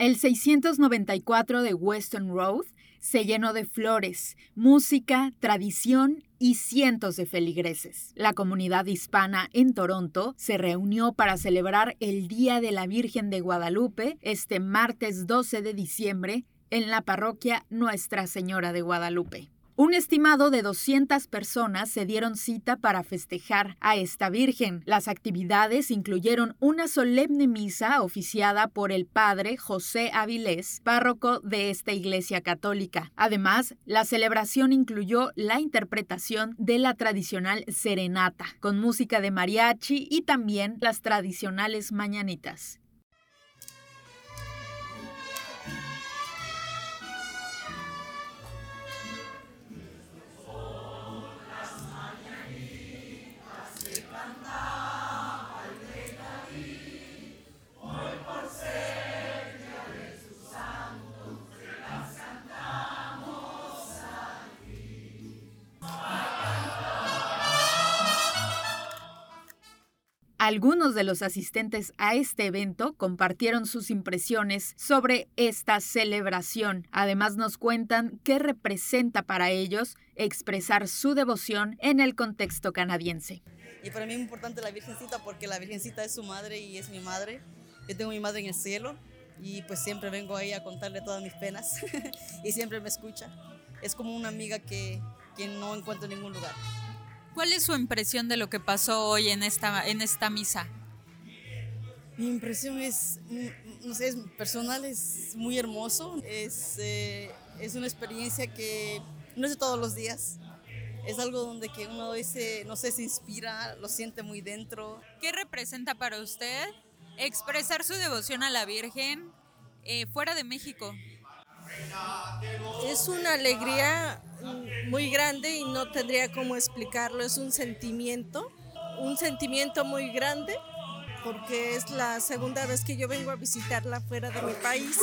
El 694 de Weston Road se llenó de flores, música, tradición y cientos de feligreses. La comunidad hispana en Toronto se reunió para celebrar el Día de la Virgen de Guadalupe este martes 12 de diciembre en la parroquia Nuestra Señora de Guadalupe. Un estimado de 200 personas se dieron cita para festejar a esta Virgen. Las actividades incluyeron una solemne misa oficiada por el padre José Avilés, párroco de esta iglesia católica. Además, la celebración incluyó la interpretación de la tradicional serenata, con música de mariachi y también las tradicionales mañanitas. Algunos de los asistentes a este evento compartieron sus impresiones sobre esta celebración. Además, nos cuentan qué representa para ellos expresar su devoción en el contexto canadiense. Y para mí es importante la Virgencita porque la Virgencita es su madre y es mi madre. Yo tengo mi madre en el cielo y pues siempre vengo ahí a contarle todas mis penas y siempre me escucha. Es como una amiga que no encuentro en ningún lugar. ¿Cuál es su impresión de lo que pasó hoy en esta misa? Mi impresión es, no sé, es personal, es muy hermoso. Es una experiencia que no es de todos los días. Es algo donde que uno se inspira, lo siente muy dentro. ¿Qué representa para usted expresar su devoción a la Virgen fuera de México? Es una alegría muy grande y no tendría cómo explicarlo. Es un sentimiento muy grande porque es la segunda vez que yo vengo a visitarla fuera de mi país.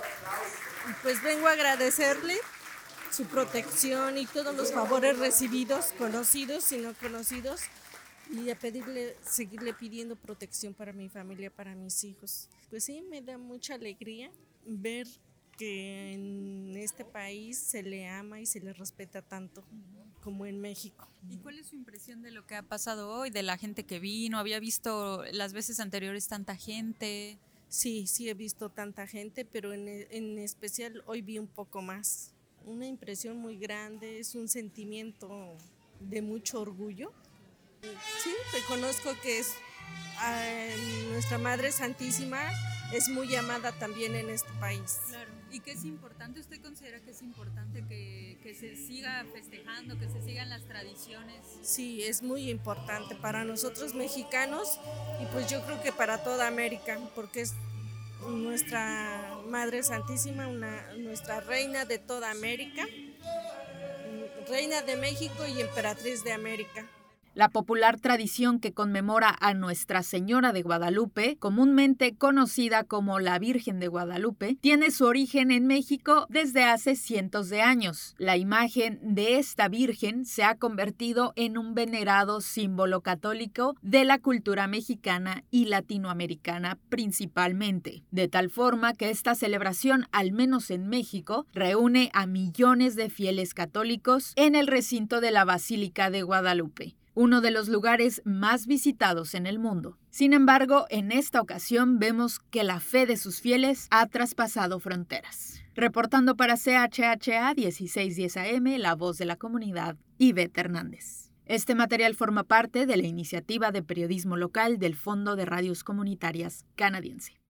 Y pues vengo a agradecerle su protección y todos los favores recibidos, conocidos y no conocidos, y a seguirle pidiendo protección para mi familia, para mis hijos. Pues sí, me da mucha alegría ver que en este país se le ama y se le respeta tanto como en México. ¿Y cuál es su impresión de lo que ha pasado hoy, de la gente que vino? ¿Había visto las veces anteriores tanta gente? Sí he visto tanta gente, pero en especial hoy vi un poco más. Una impresión muy grande, es un sentimiento de mucho orgullo. Sí, reconozco que nuestra Madre Santísima es muy amada también en este país. Claro. ¿Y qué es importante? ¿Usted considera que es importante que se siga festejando, que se sigan las tradiciones? Sí, es muy importante para nosotros mexicanos y pues yo creo que para toda América, porque es nuestra Madre Santísima, nuestra reina de toda América, reina de México y emperatriz de América. La popular tradición que conmemora a Nuestra Señora de Guadalupe, comúnmente conocida como la Virgen de Guadalupe, tiene su origen en México desde hace cientos de años. La imagen de esta Virgen se ha convertido en un venerado símbolo católico de la cultura mexicana y latinoamericana principalmente, de tal forma que esta celebración, al menos en México, reúne a millones de fieles católicos en el recinto de la Basílica de Guadalupe, uno de los lugares más visitados en el mundo. Sin embargo, en esta ocasión vemos que la fe de sus fieles ha traspasado fronteras. Reportando para CHHA 1610 AM, la voz de la comunidad, Ivette Hernández. Este material forma parte de la iniciativa de periodismo local del Fondo de Radios Comunitarias canadiense.